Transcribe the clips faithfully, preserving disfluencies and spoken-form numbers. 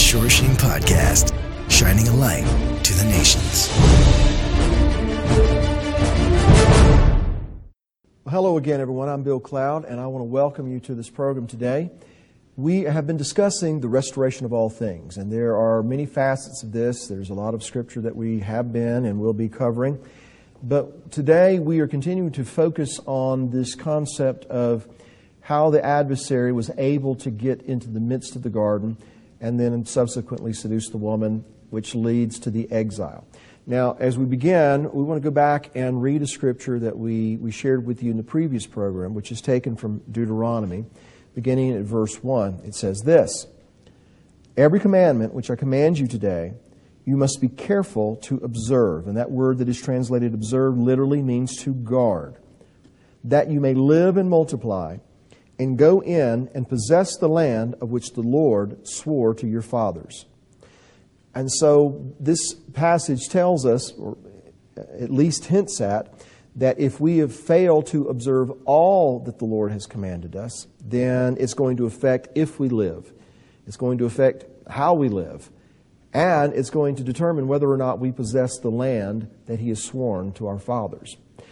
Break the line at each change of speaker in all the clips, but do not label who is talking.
Shore Sheen Podcast, shining a light to the nations.
Well, hello again, everyone. I'm Bill Cloud, and I want to welcome you to this program today. We have been discussing the restoration of all things, and there are many facets of this. There's a lot of scripture that we have been and will be covering. But today we are continuing to focus on this concept of how the adversary was able to get into the midst of the garden and then subsequently seduce the woman, which leads to the exile. Now, as we begin, we want to go back and read a scripture that we, we shared with you in the previous program, which is taken from Deuteronomy, beginning at verse one. It says this: "Every commandment which I command you today, you must be careful to observe." And that word that is translated observe literally means to guard. "That you may live and multiply, and go in and possess the land of which the Lord swore to your fathers." And so this passage tells us, or at least hints at, that if we have failed to observe all that the Lord has commanded us, then it's going to affect if we live. It's going to affect how we live. And it's going to determine whether or not we possess the land that He has sworn to our fathers.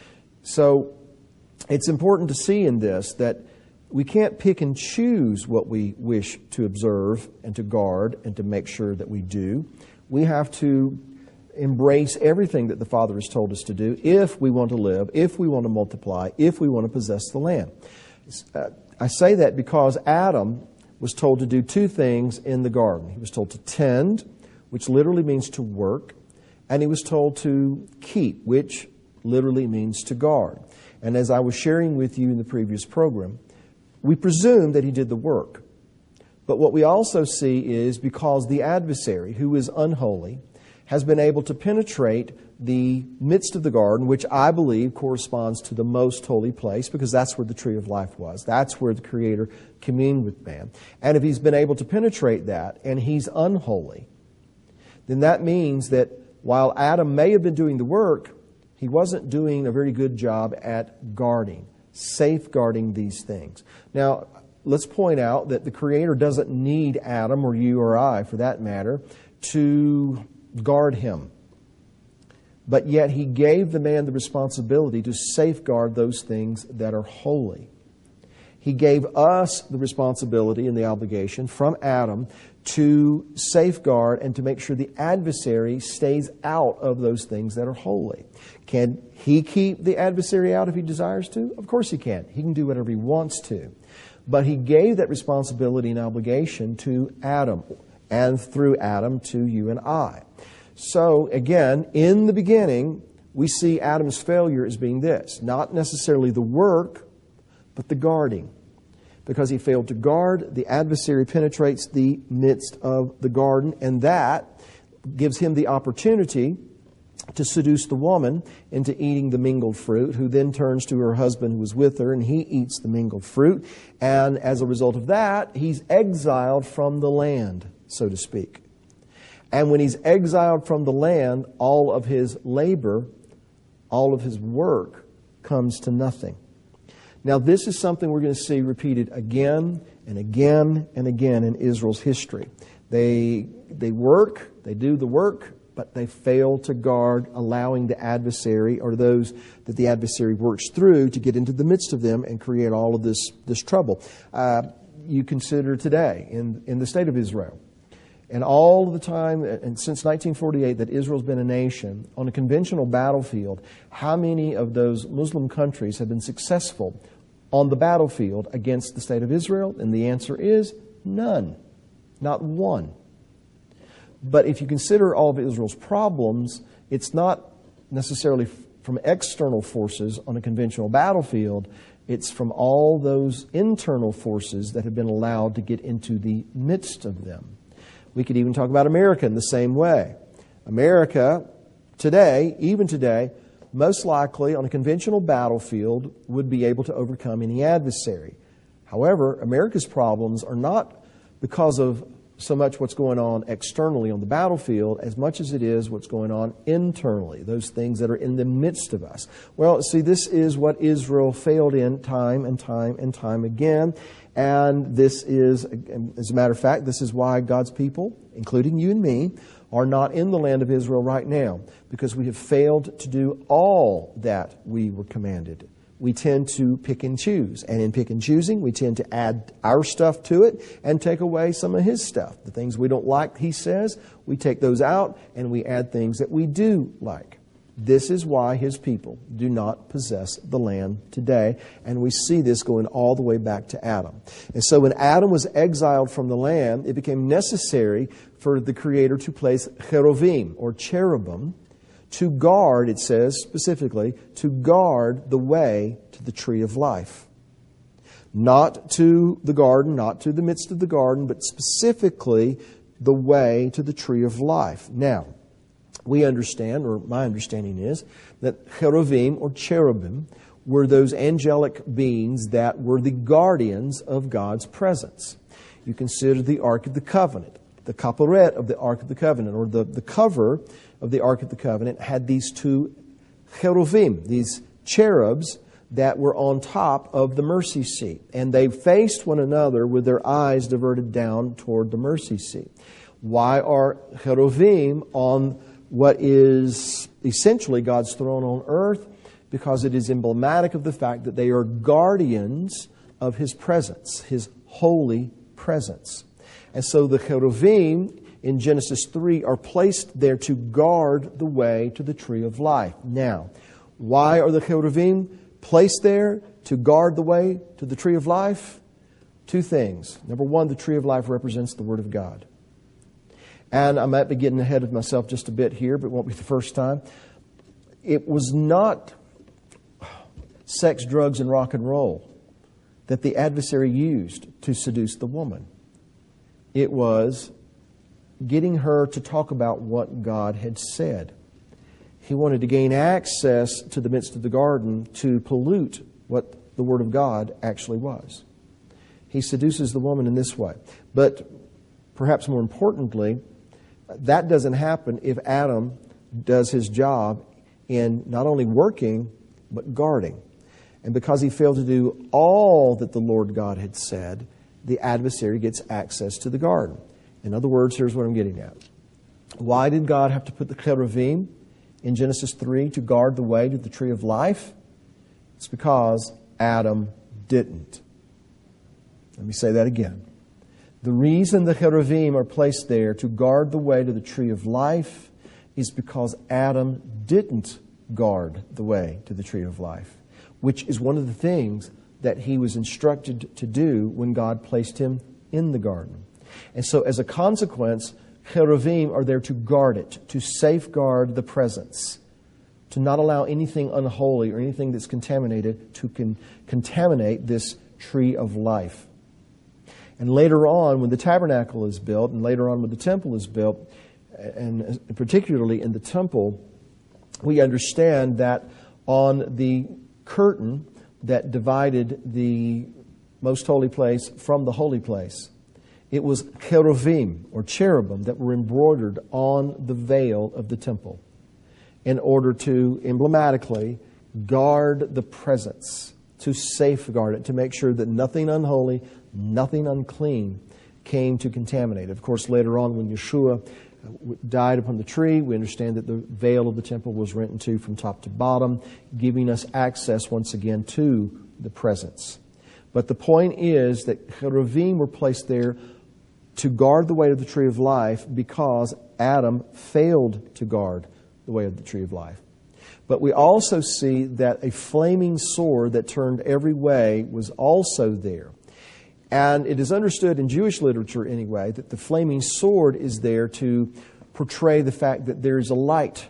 So it's important to see in this that we can't pick and choose what we wish to observe and to guard and to make sure that we do. We have to embrace everything that the Father has told us to do if we want to live, if we want to multiply, if we want to possess the land. Uh, I say that because Adam was told to do two things in the garden. He was told to tend, which literally means to work, and he was told to keep, which literally means to guard. And as I was sharing with you in the previous program, we presume that he did the work. But what we also see is because the adversary, who is unholy, has been able to penetrate the midst of the garden, which I believe corresponds to the most holy place, because that's where the tree of life was. That's where the Creator communed with man. And if he's been able to penetrate that, and he's unholy, then that means that while Adam may have been doing the work, he wasn't doing a very good job at guarding, safeguarding these things. Now, let's point out that the Creator doesn't need Adam, or you or I, for that matter, to guard him. But yet He gave the man the responsibility to safeguard those things that are holy. He gave us the responsibility and the obligation from Adam to safeguard and to make sure the adversary stays out of those things that are holy. Can he keep the adversary out if he desires to? Of course he can. He can do whatever he wants to. But He gave that responsibility and obligation to Adam, and through Adam to you and I. So again, in the beginning, we see Adam's failure as being this: not necessarily the work, but the guarding. Because he failed to guard, the adversary penetrates the midst of the garden, and that gives him the opportunity to seduce the woman into eating the mingled fruit, who then turns to her husband who was with her, and he eats the mingled fruit. And as a result of that, he's exiled from the land, so to speak. And when he's exiled from the land, all of his labor, all of his work comes to nothing. Now, this is something we're going to see repeated again and again and again in Israel's history. They, they work, they do the work, but they fail to guard, allowing the adversary, or those that the adversary works through, to get into the midst of them and create all of this, this trouble. Uh, you consider today in, in the state of Israel, and all the time, and since nineteen forty-eight that Israel's been a nation, on a conventional battlefield, how many of those Muslim countries have been successful on the battlefield against the state of Israel? And the answer is none. Not one. But if you consider all of Israel's problems, it's not necessarily from external forces on a conventional battlefield. It's from all those internal forces that have been allowed to get into the midst of them. We could even talk about America in the same way. America today, even today, most likely on a conventional battlefield would be able to overcome any adversary. However, America's problems are not because of so much what's going on externally on the battlefield as much as it is what's going on internally, those things that are in the midst of us. Well, see, this is what Israel failed in time and time and time again. And this is, as a matter of fact, this is why God's people, including you and me, are not in the land of Israel right now, because we have failed to do all that we were commanded. We tend to pick and choose. And in pick and choosing, we tend to add our stuff to it and take away some of His stuff. The things we don't like, He says, we take those out and we add things that we do like. This is why His people do not possess the land today. And we see this going all the way back to Adam. And so when Adam was exiled from the land, it became necessary for the Creator to place cheruvim, or cherubim, to guard, it says specifically, to guard the way to the tree of life. Not to the garden, not to the midst of the garden, but specifically the way to the tree of life. Now, we understand, or my understanding is, that cheruvim or cherubim were those angelic beings that were the guardians of God's presence. You consider the Ark of the Covenant. The kaporet of the Ark of the Covenant, or the, the cover of the Ark of the Covenant, had these two cheruvim, these cherubs that were on top of the mercy seat. And they faced one another with their eyes diverted down toward the mercy seat. Why are cheruvim on what is essentially God's throne on earth? Because it is emblematic of the fact that they are guardians of His presence, His holy presence. And so the cheruvim in Genesis three are placed there to guard the way to the tree of life. Now, why are the cheruvim placed there to guard the way to the tree of life? Two things. Number one, the tree of life represents the Word of God. And I might be getting ahead of myself just a bit here, but it won't be the first time. It was not sex, drugs, and rock and roll that the adversary used to seduce the woman. It was getting her to talk about what God had said. He wanted to gain access to the midst of the garden to pollute what the Word of God actually was. He seduces the woman in this way. But perhaps more importantly, that doesn't happen if Adam does his job in not only working, but guarding. And because he failed to do all that the Lord God had said, the adversary gets access to the garden. In other words, here's what I'm getting at. Why did God have to put the cheruvim in Genesis three to guard the way to the tree of life? It's because Adam didn't. Let me say that again. The reason the cheruvim are placed there to guard the way to the tree of life is because Adam didn't guard the way to the tree of life, which is one of the things that he was instructed to do when God placed him in the garden. And so as a consequence, cheruvim are there to guard it, to safeguard the presence, to not allow anything unholy or anything that's contaminated to con- contaminate this tree of life. And later on, when the tabernacle is built, and later on when the temple is built, and particularly in the temple, we understand that on the curtain that divided the most holy place from the holy place, it was cheruvim, or cherubim, that were embroidered on the veil of the temple in order to emblematically guard the presence, to safeguard it, to make sure that nothing unholy, nothing unclean came to contaminate it. Of course, later on when Yeshua died upon the tree, we understand that the veil of the temple was rent in two from top to bottom, giving us access once again to the presence. But the point is that cheruvim were placed there to guard the way of the tree of life because Adam failed to guard the way of the tree of life. But we also see that a flaming sword that turned every way was also there. And it is understood in Jewish literature anyway that the flaming sword is there to portray the fact that there is a light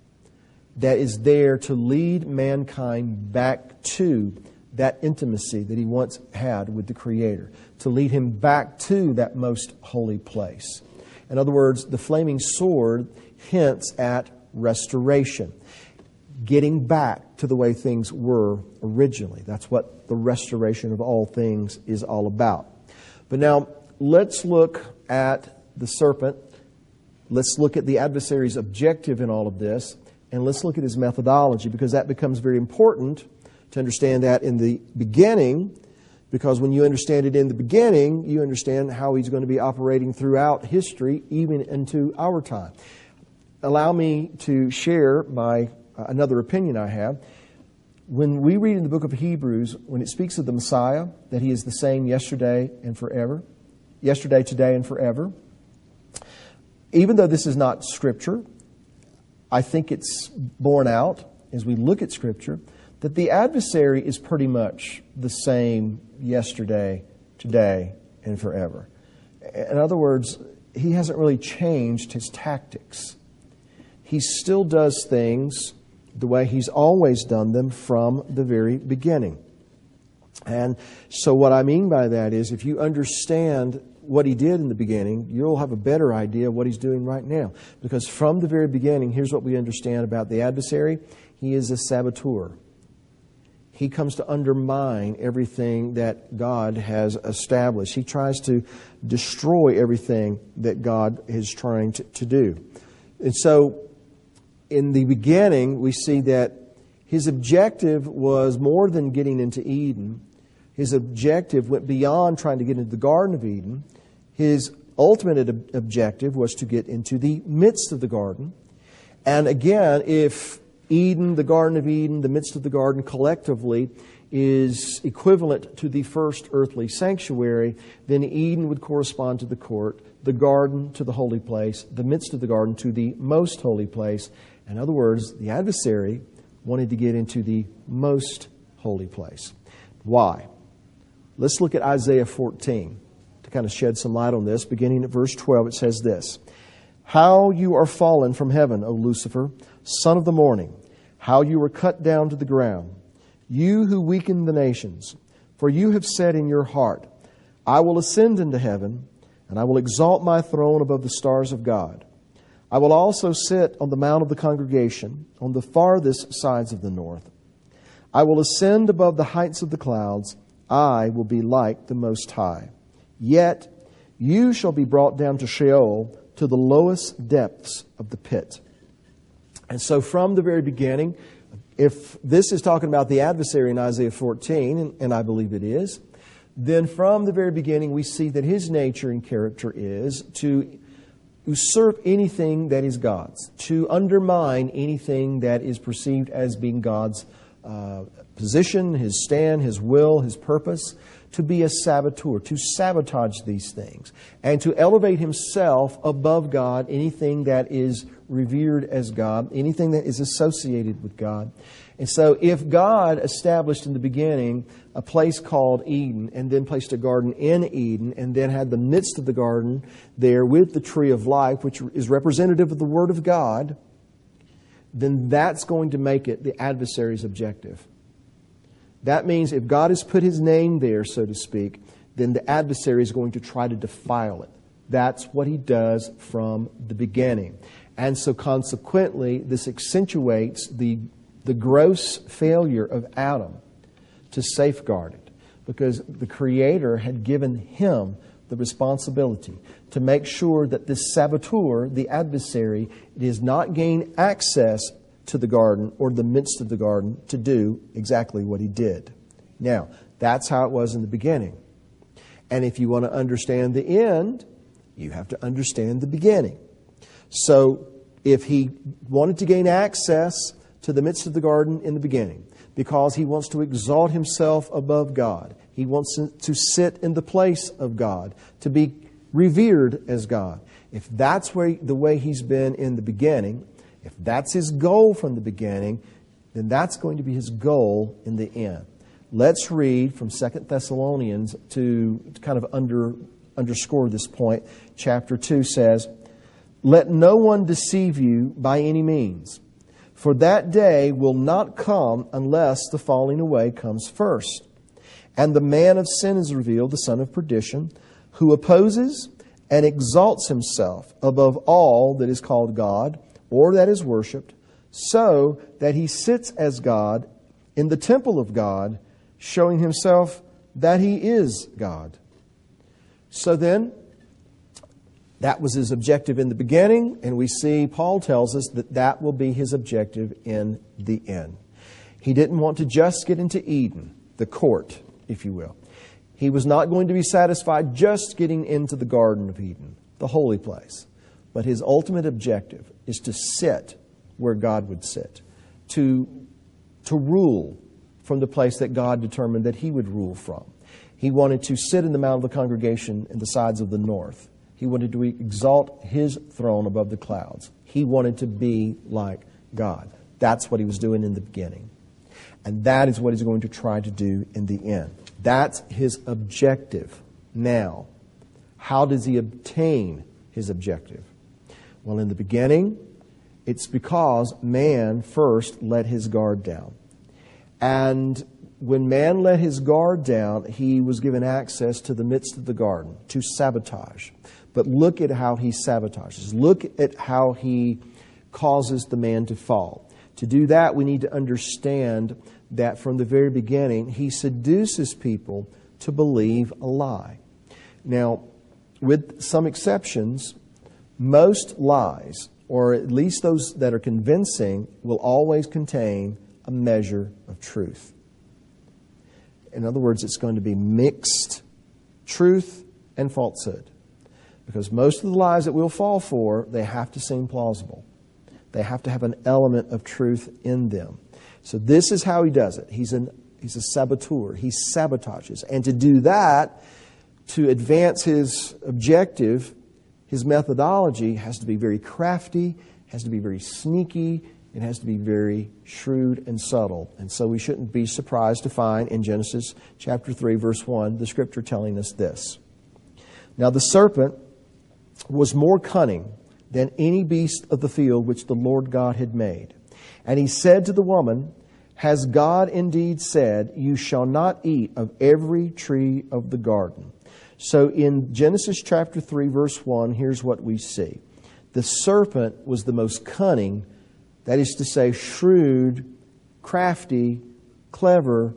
that is there to lead mankind back to that intimacy that he once had with the Creator, to lead him back to that most holy place. In other words, the flaming sword hints at restoration, getting back to the way things were originally. That's what the restoration of all things is all about. But now, let's look at the serpent. Let's look at the adversary's objective in all of this, and let's look at his methodology, because that becomes very important to understand that in the beginning, Because when you understand it in the beginning, you understand how He's going to be operating throughout history, even into our time. Allow me to share my uh, another opinion I have. When we read in the book of Hebrews, when it speaks of the Messiah, that He is the same yesterday and forever, yesterday, today, and forever, even though this is not Scripture, I think it's borne out as we look at Scripture that the adversary is pretty much the same yesterday, today, and forever. In other words, he hasn't really changed his tactics. He still does things the way he's always done them from the very beginning. And so what I mean by that is if you understand what he did in the beginning, you'll have a better idea of what he's doing right now. Because from the very beginning, here's what we understand about the adversary. He is a saboteur. He comes to undermine everything that God has established. He tries to destroy everything that God is trying to, to do. And so, in the beginning, we see that his objective was more than getting into Eden. His objective went beyond trying to get into the Garden of Eden. His ultimate ob- objective was to get into the midst of the garden. And again, if Eden, the Garden of Eden, the midst of the garden collectively is equivalent to the first earthly sanctuary, then Eden would correspond to the court, the garden to the holy place, the midst of the garden to the most holy place. In other words, the adversary wanted to get into the most holy place. Why? Let's look at Isaiah fourteen to kind of shed some light on this. Beginning at verse twelve, it says this: "How you are fallen from heaven, O Lucifer, son of the morning! How you were cut down to the ground, you who weaken the nations! For you have said in your heart, I will ascend into heaven, and I will exalt my throne above the stars of God. I will also sit on the mount of the congregation, on the farthest sides of the north. I will ascend above the heights of the clouds. I will be like the Most High. Yet you shall be brought down to Sheol, to the lowest depths of the pit." And so from the very beginning, if this is talking about the adversary in Isaiah fourteen, and, and I believe it is, then from the very beginning we see that his nature and character is to usurp anything that is God's, to undermine anything that is perceived as being God's uh, position, His stand, His will, His purpose, to be a saboteur, to sabotage these things, and to elevate himself above God, anything that is revered as God, anything that is associated with God. And so if God established in the beginning a place called Eden, and then placed a garden in Eden, and then had the midst of the garden there with the tree of life, which is representative of the Word of God, then that's going to make it the adversary's objective. That means if God has put His name there, so to speak, then the adversary is going to try to defile it. That's what he does from the beginning. And so consequently, this accentuates the, the gross failure of Adam to safeguard it, because the Creator had given him the responsibility to make sure that this saboteur, the adversary, does not gain access to the garden or the midst of the garden to do exactly what he did. Now, that's how it was in the beginning. And if you want to understand the end, you have to understand the beginning. So, if he wanted to gain access to the midst of the garden in the beginning, because he wants to exalt himself above God, he wants to sit in the place of God, to be revered as God. If that's where the way he's been in the beginning, if that's his goal from the beginning, then that's going to be his goal in the end. Let's read from Second Thessalonians to, to kind of under, underscore this point. Chapter two says, "Let no one deceive you by any means, for that day will not come unless the falling away comes first. And the man of sin is revealed, the son of perdition, who opposes and exalts himself above all that is called God, or that is worshipped, so that he sits as God in the temple of God, showing himself that he is God." So then, that was his objective in the beginning, and we see Paul tells us that that will be his objective in the end. He didn't want to just get into Eden, the court, if you will. He was not going to be satisfied just getting into the Garden of Eden, the holy place. But his ultimate objective is to sit where God would sit, to, to rule from the place that God determined that he would rule from. He wanted to sit in the Mount of the Congregation in the sides of the north. He wanted to exalt his throne above the clouds. He wanted to be like God. That's what he was doing in the beginning. And that is what he's going to try to do in the end. That's his objective. Now, how does he obtain his objective? Well, in the beginning, it's because man first let his guard down. And when man let his guard down, he was given access to the midst of the garden to sabotage. But look at how he sabotages. Look at how he causes the man to fall. To do that, we need to understand that from the very beginning, he seduces people to believe a lie. Now, with some exceptions, most lies, or at least those that are convincing, will always contain a measure of truth. In other words, it's going to be mixed truth and falsehood. Because most of the lies that we'll fall for, they have to seem plausible. They have to have an element of truth in them. So this is how he does it. He's an he's a saboteur. He sabotages. And to do that, to advance his objective, his methodology has to be very crafty, has to be very sneaky, it has to be very shrewd and subtle. And so we shouldn't be surprised to find in Genesis chapter three, verse one, the scripture telling us this. Now the serpent was more cunning than any beast of the field which the Lord God had made. And he said to the woman, has God indeed said, you shall not eat of every tree of the garden? So in Genesis chapter three, verse one, here's what we see. The serpent was the most cunning, that is to say, shrewd, crafty, clever,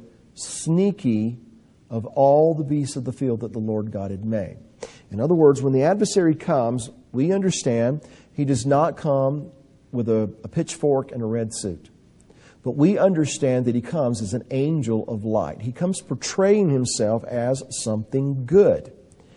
sneaky of all the beasts of the field that the Lord God had made. In other words, when the adversary comes, we understand he does not come with a, a pitchfork and a red suit. But we understand that he comes as an angel of light. He comes portraying himself as something good.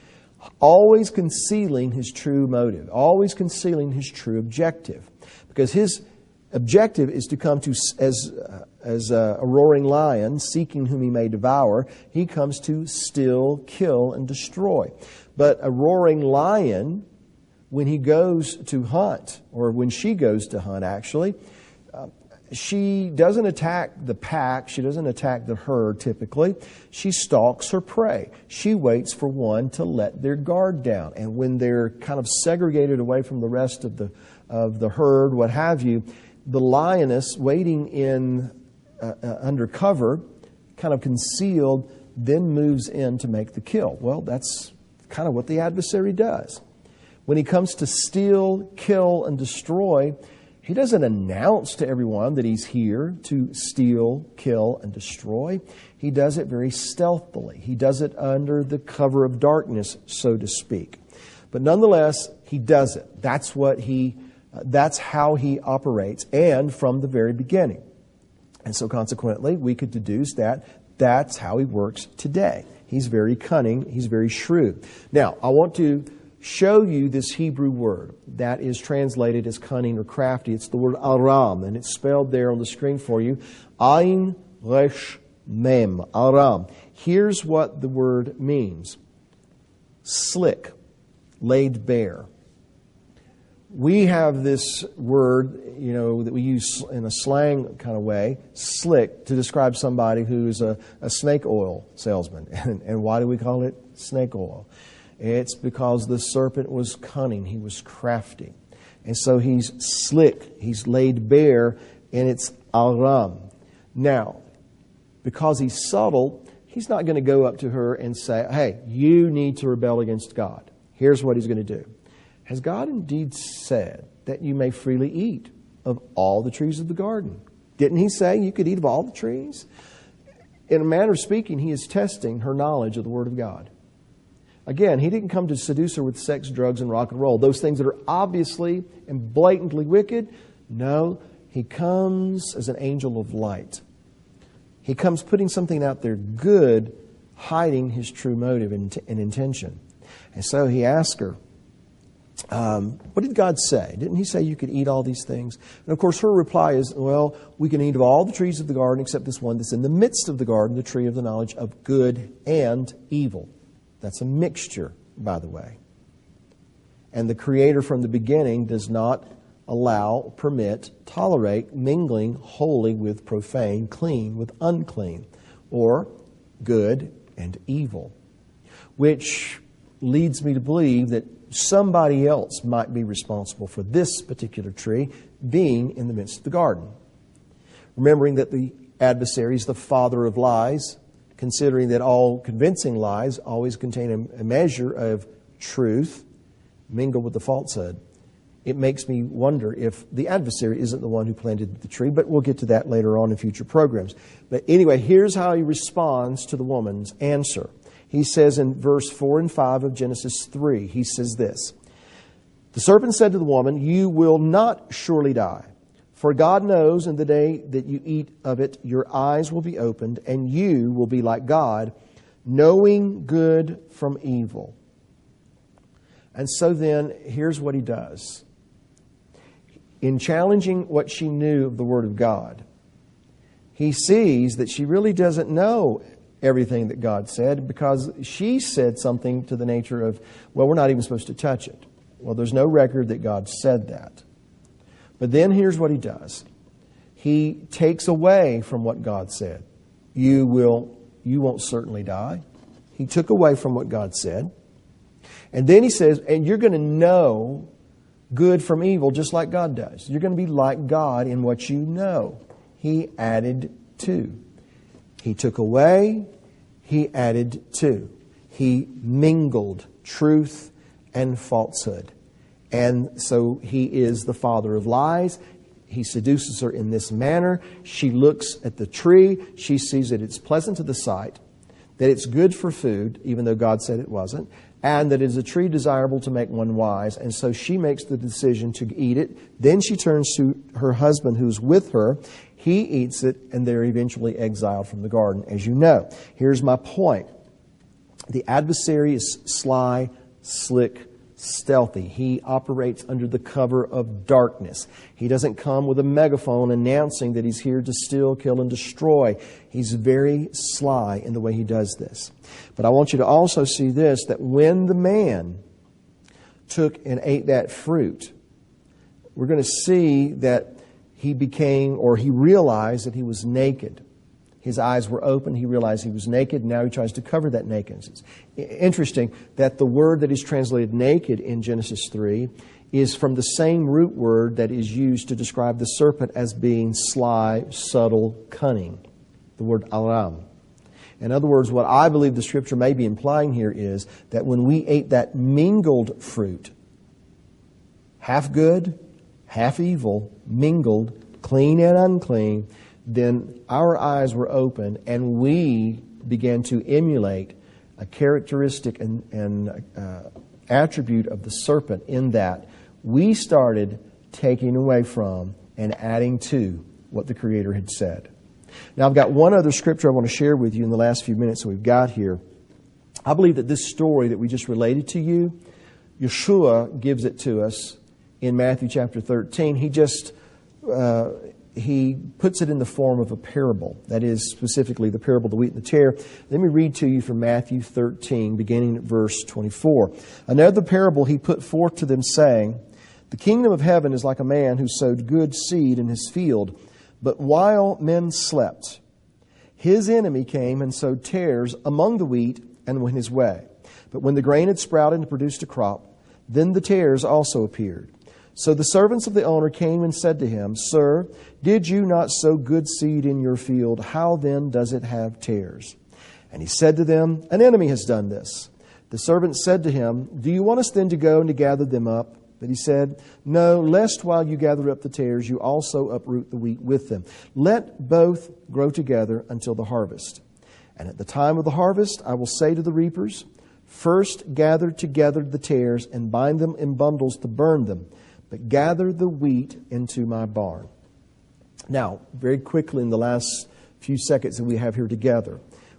Always concealing his true motive. Always concealing his true objective. Because his objective is to come to, as, uh, as a, a roaring lion, seeking whom he may devour. He comes to steal, kill, and destroy. But a roaring lion, when he goes to hunt, or when she goes to hunt actually, uh, she doesn't attack the pack, she doesn't attack the herd typically. She stalks her prey. She waits for one to let their guard down. And when they're kind of segregated away from the rest of the, of the herd, what have you, the lioness waiting in uh, uh, under cover, kind of concealed, then moves in to make the kill. Well, that's kind of what the adversary does. When he comes to steal, kill, and destroy, he doesn't announce to everyone that he's here to steal, kill, and destroy. He does it very stealthily. He does it under the cover of darkness, so to speak. But nonetheless, he does it. That's what he, uh, that's how he operates, and from the very beginning. And so consequently, we could deduce that that's how he works today. He's very cunning. He's very shrewd. Now, I want to show you this Hebrew word that is translated as cunning or crafty. It's the word aram, and it's spelled there on the screen for you. Ayin resh mem, aram. Here's what the word means. Slick, laid bare. We have this word, you know, that we use in a slang kind of way, slick, to describe somebody who's a, a snake oil salesman. And, and why do we call it snake oil? It's because the serpent was cunning. He was crafty. And so he's slick. He's laid bare, and it's aram. Now, because he's subtle, he's not going to go up to her and say, hey, you need to rebel against God. Here's what he's going to do. Has God indeed said that you may freely eat of all the trees of the garden? Didn't he say you could eat of all the trees? In a manner of speaking, he is testing her knowledge of the Word of God. Again, he didn't come to seduce her with sex, drugs, and rock and roll. Those things that are obviously and blatantly wicked. No, he comes as an angel of light. He comes putting something out there good, hiding his true motive and, and intention. And so he asked her, um, what did God say? Didn't he say you could eat all these things? And of course her reply is, well, we can eat of all the trees of the garden except this one that's in the midst of the garden, the tree of the knowledge of good and evil. That's a mixture, by the way. And the Creator from the beginning does not allow, permit, tolerate mingling holy with profane, clean with unclean, or good and evil. Which leads me to believe that somebody else might be responsible for this particular tree being in the midst of the garden. Remembering that the adversary is the father of lies, considering that all convincing lies always contain a measure of truth mingled with the falsehood, it makes me wonder if the adversary isn't the one who planted the tree, but we'll get to that later on in future programs. But anyway, here's how he responds to the woman's answer. He says in verse four and five of Genesis three, he says this, "The serpent said to the woman, 'You will not surely die. For God knows in the day that you eat of it, your eyes will be opened, and you will be like God, knowing good from evil.'" And so then, here's what he does. In challenging what she knew of the Word of God, he sees that she really doesn't know everything that God said, because she said something to the nature of, well, we're not even supposed to touch it. Well, there's no record that God said that. But then here's what he does. He takes away from what God said. You will, you won't certainly die. He took away from what God said. And then he says, and you're going to know good from evil just like God does. You're going to be like God in what you know. He added to. He took away, he added to. He mingled truth and falsehood. And so he is the father of lies. He seduces her in this manner. She looks at the tree. She sees that it's pleasant to the sight, that it's good for food, even though God said it wasn't, and that it is a tree desirable to make one wise. And so she makes the decision to eat it. Then she turns to her husband who's with her. He eats it, and they're eventually exiled from the garden, as you know. Here's my point. The adversary is sly, slick, stealthy. He operates under the cover of darkness. He doesn't come with a megaphone announcing that he's here to steal, kill, and destroy. He's very sly in the way he does this. But I want you to also see this, that when the man took and ate that fruit, we're going to see that he became, or he realized that he was naked. His eyes were open. He realized he was naked. Now he tries to cover that nakedness. Interesting that the word that is translated naked in Genesis three is from the same root word that is used to describe the serpent as being sly, subtle, cunning. The word aram. In other words, what I believe the Scripture may be implying here is that when we ate that mingled fruit, half good, half evil, mingled, clean and unclean, then our eyes were opened and we began to emulate a characteristic and, and uh, attribute of the serpent, in that we started taking away from and adding to what the Creator had said. Now, I've got one other scripture I want to share with you in the last few minutes that we've got here. I believe that this story that we just related to you, Yeshua gives it to us in Matthew chapter thirteen. He just... Uh, He puts it in the form of a parable. That is specifically the parable of the wheat and the tare. Let me read to you from Matthew thirteen, beginning at verse twenty-four. Another parable he put forth to them, saying, "The kingdom of heaven is like a man who sowed good seed in his field. But while men slept, his enemy came and sowed tares among the wheat and went his way. But when the grain had sprouted and produced a crop, then the tares also appeared. So the servants of the owner came and said to him, 'Sir, did you not sow good seed in your field? How then does it have tares?' And he said to them, 'An enemy has done this.' The servants said to him, 'Do you want us then to go and to gather them up?' But he said, 'No, lest while you gather up the tares, you also uproot the wheat with them. Let both grow together until the harvest. And at the time of the harvest, I will say to the reapers, First gather together the tares and bind them in bundles to burn them, but gather the wheat into my barn.'" Now, very quickly in the last few seconds that we have here together,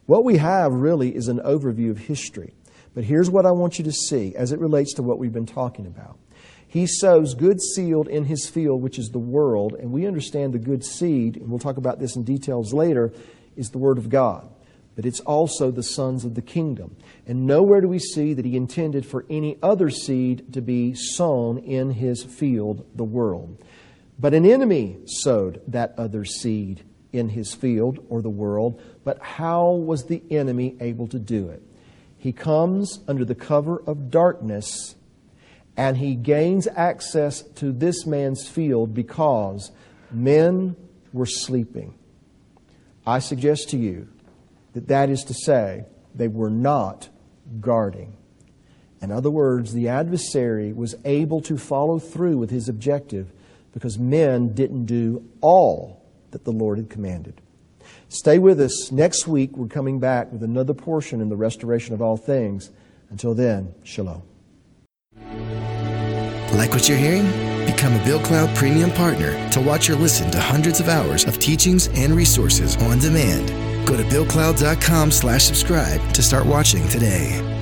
What we have really is an overview of history. But here's what I want you to see as it relates to what we've been talking about. He sows good seed in his field, which is the world, and we understand the good seed, and we'll talk about this in details later, is the Word of God. But it's also the sons of the kingdom. And nowhere do we see that he intended for any other seed to be sown in his field, the world. But an enemy sowed that other seed in his field, or the world. But how was the enemy able to do it? He comes under the cover of darkness, and he gains access to this man's field because men were sleeping. I suggest to you that that is to say, they were not guarding. In other words, the adversary was able to follow through with his objective because men didn't do all that the Lord had commanded. Stay with us. Next week, we're coming back with another portion in the restoration of all things. Until then, shalom.
Like what you're hearing? Become a Bill Cloud Premium Partner to watch or listen to hundreds of hours of teachings and resources on demand. Go to BillCloud.com slash subscribe to start watching today.